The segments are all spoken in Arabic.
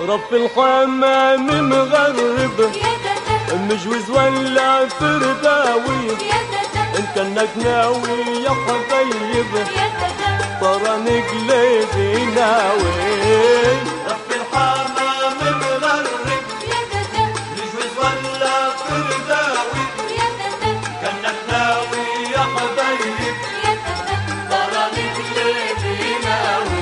رب الحمام مغرب مجوز ولا فرداوي ان كانك ناوي يا حبيب ترى نقلبي ناوي. رب الحمام مغرب مجوز ولا فرداوي كانك ناوي يا حبيب ترى نقلبي ناوي.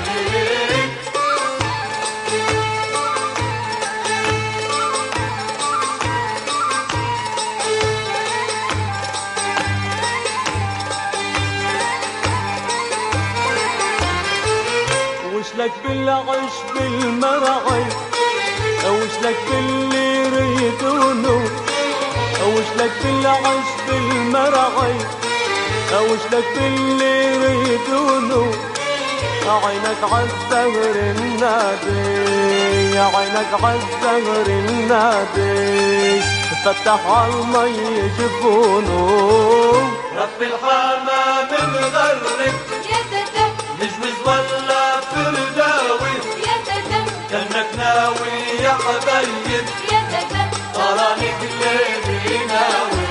وشلك بالعش بالمرعي وشلك باللي يريدونه وشلك بالعش بالمرعي وشلك باللي يريدونه عينك عالزهر النادي يا عينك عالزهر النادي فتح عالمي جفونه. رب الحمام مغرب مجوز ولا فرداوي كانك ناوي يا حبيب ترى نقلبي ناوي.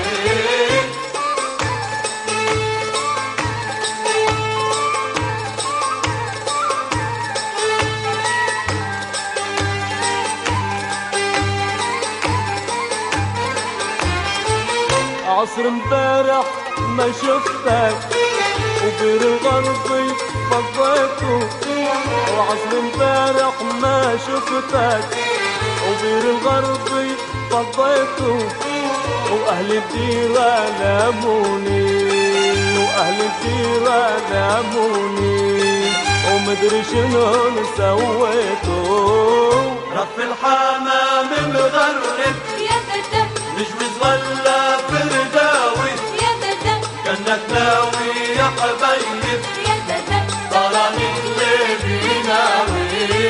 عصر امبارح ما شفتك وبير غربي فضيته وعصر امبارح ما شفتك وبير غربي فضيته واهل الديرة لاموني واهل الديرة لاموني ومدري شنو سويته. رب الحمام مغرب مجوز ولا فرداوي كانك ناوي يا حبيب ترى نقلبي ناوي.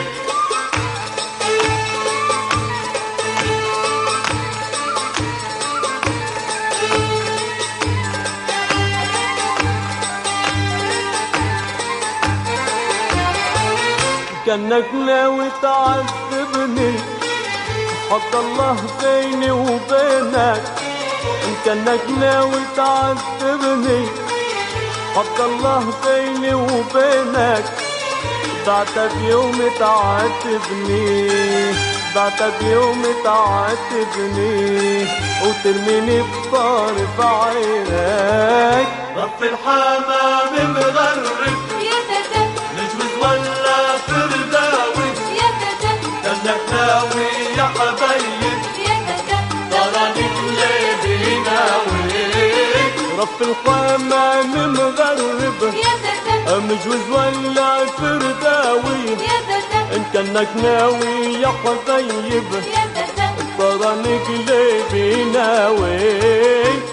كانك ناوي تعذبني حط الله بيني وبينك إن كانك ناوي تعذبني حط الله بيني وبينك بعت بيوم تعاتبني بعت بيوم تعاتبني وترميني بطرف عينك. رب الحمام مغرب مجوز ولا فرداوي كانك ناوي يا حبيب ترى نقلبي ناوي. رب الحمام مغرب مجوز ولا فرداوي ان كانك ناوي يا حبيب ترى نقلبي ناوي.